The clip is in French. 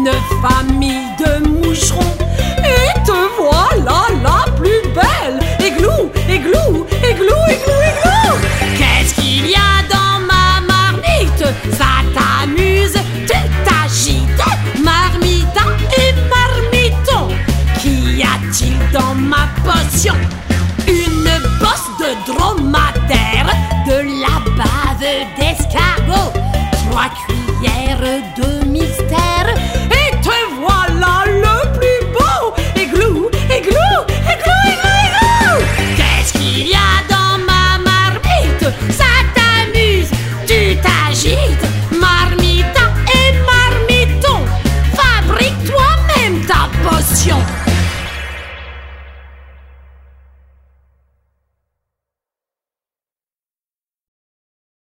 une famille de moucherons. Et te voilà la plus belle. Églou, églou, églou, églou, églou. Qu'est-ce qu'il y a dans ma marmite? Ça t'amuse, tu t'agites. Marmita et marmiton. Qu'y a-t-il dans ma potion? Une bosse de dromadaire, de la bave d'escargot, 3 cuillères de